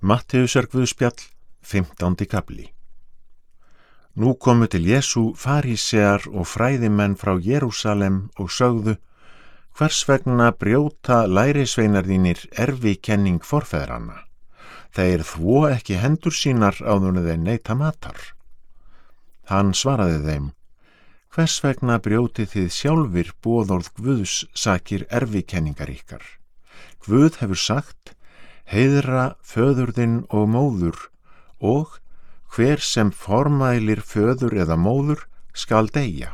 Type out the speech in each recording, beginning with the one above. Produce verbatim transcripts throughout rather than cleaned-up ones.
Matteusar guðspjall, fimmtándi kafli. Nú komu til Jesú farísear og fræðimenn frá Jerúsalem og sögðu: Hvers vegna brjóta lærisveinar þínir erfikenning forfeðranna? Þeir þvo ekki hendur sínar áður en þeir neita matar. Hann svaraði þeim: Hvers vegna brjótið þið sjálfir boðorð Guðs sakir erfikenningar ykkar? Guð hefur sagt: heiðra föður þinn og móður, og hver sem formælir föður eða móður skal deyja.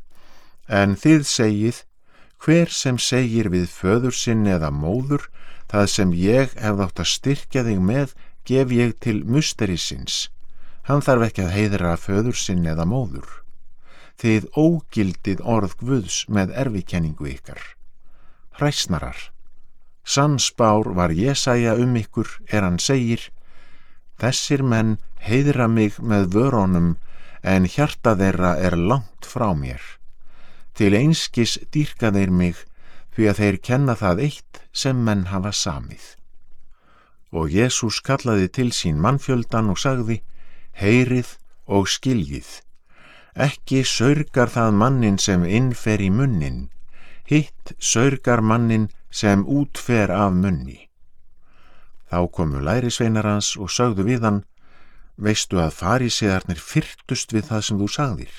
En þið segið: hver sem segir við föður sinn eða móður, það sem ég hef átt að styrkja þig með, gef ég til musterisins. Hann þarf ekki að heiðra föður sinn eða móður. Þið ógildið orð Guðs með erfikenningu ykkar. Hræsnarar. Sannspár var Jesaja um ykkur er hann segir: Þessir menn heiðra mig með vörunum, en hjarta þeirra er langt frá mér. Til einskis dýrka þeir mig, því að þeir kenna það eitt sem menn hafa samið. Og Jesús kallaði til sín mannfjöldan og sagði: Heyrið og skiljið. Ekki saurgar það manninn sem inn fer í munnin, hitt saurgar manninn sem út fer af munni. Þá komu lærisveinar hans og sögðu við hann: Veistu að farísearnir fyrtust við það sem þú sagðir?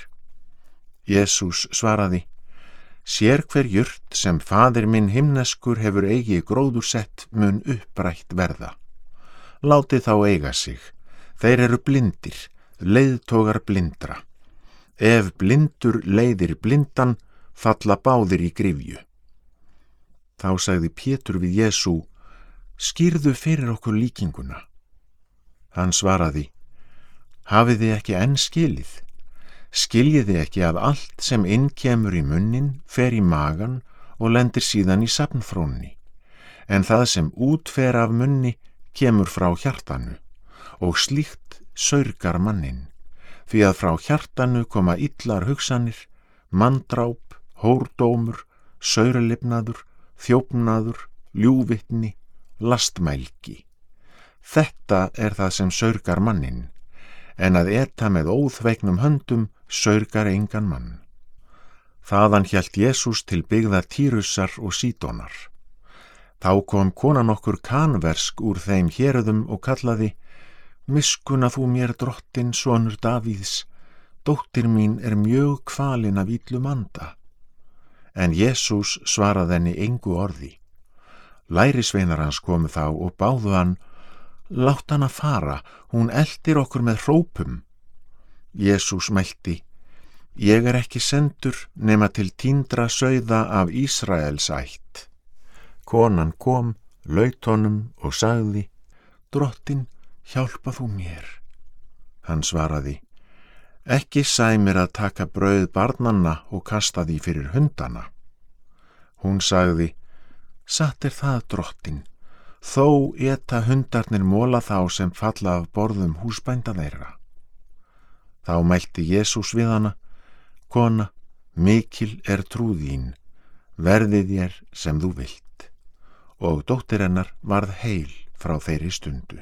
Jesús svaraði: Sér hver jurt sem faðir minn himneskur hefur eigi gróðursett mun upprætt verða. Látið þá eiga sig, þeir eru blindir, leiðtogar blindra. Ef blindur leiðir blindan, falla báðir í gryfju. Þá sagði Pétur við Jesú: Skýrðu fyrir okkur líkinguna. Hann svaraði: Hafið þið ekki enn skilið? Skiljið þið ekki að allt sem inn kemur í munnin fer í magan og lendir síðan í safnfrónni, en það sem út fer af munni kemur frá hjartanu, og slíkt saurgar manninn, því að frá hjartanu koma illar hugsanir, manndráp, hórdómur, saurlifnaður, þjófnaður, ljúgvitni, lastmælgi. Þetta er það sem saurgar manninn, en að eta með óþvegnum höndum saurgar engan mann. Þaðan hélt Jesús til byggða Týrusar og Sídonar. Þá kom kona nokkur kanversk úr þeim héröðum og kallaði: Miskunna þú mér, drottinn, sonur Davíðs, dóttir mín er mjög kvalin af illum anda. En Jesús svaraði henni engu orði. Lærisveinar hans komu þá og báðu hann: Látt hana fara, hún eltir okkur með hrópum. Jesús mælti: Ég er ekki sendur nema til týndra sauða af Ísraels ætt. Konan kom, laut honum og sagði: Drottinn, hjálpa þú mér. Hann svaraði: Ekki sæmir að taka brauð barnanna og kasta því fyrir hundana. Hún sagði: Satt er það, drottinn, þó eta hundarnir mola þá sem falla af borðum húsbænda þeirra. Þá mælti Jesús við hana: Kona, mikil er trú þín, verði þér sem þú vilt. Og dóttir hennar varð heil frá þeirri stundu.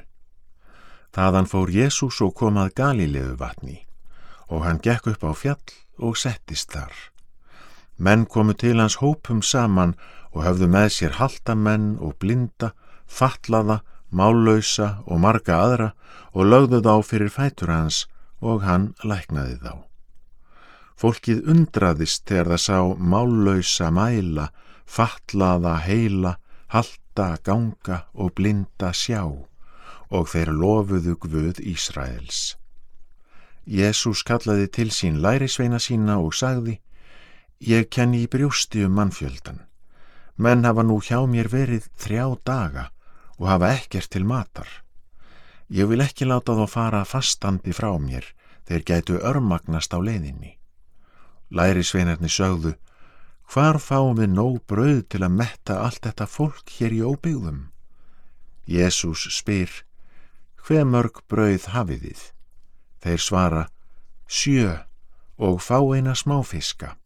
Þaðan fór Jesús og kom að Galíleu vatni, og hann gekk upp á fjall og settist þar. Menn komu til hans hópum saman og höfðu með sér haltamenn og blinda, fatlaða, mállausa og marga aðra, og lögðu þá fyrir fætur hans, og hann læknaði þá. Fólkið undraðist þegar það sá mállausa mæla, fatlaða heila, halta ganga og blinda sjá, og þeir lofuðu Guð Ísraels. Jesús kallaði til sín lærisveina sína og sagði: Ég kenni í brjósti um mannfjöldan. Menn hafa nú hjá mér verið þrjá daga og hafa ekkert til matar. Ég vil ekki láta þá fara fastandi frá mér, þeir gætu örmagnast á leiðinni. Lærisveinarnir sögðu: Hvar fáum við nóg brauð til að metta allt þetta fólk hér í óbyggðum? Jesús spyr: Hve mörg brauð hafið þið? Þeir svara: Sjö, og fá eina smáfiska.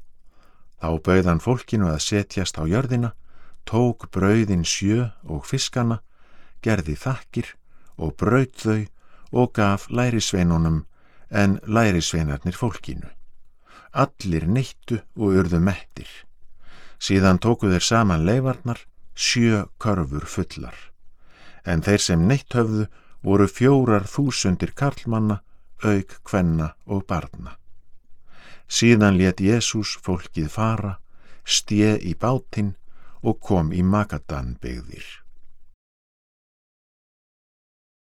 Þá bauð hann fólkinu að setjast á jörðina, tók brauðin sjö og fiskana, gerði þakkir og braut þau og gaf lærisveinunum, en lærisveinarnir fólkinu. Allir neyttu og urðu mettir. Síðan tóku þeir saman leifarnar, sjö körfur fullar. En þeir sem neytt höfðu voru fjórar þúsundir karlmanna, auk kvenna og barna. Síðan lét Jesús fólkið fara, sté í bátinn og kom í Magadan byggðir.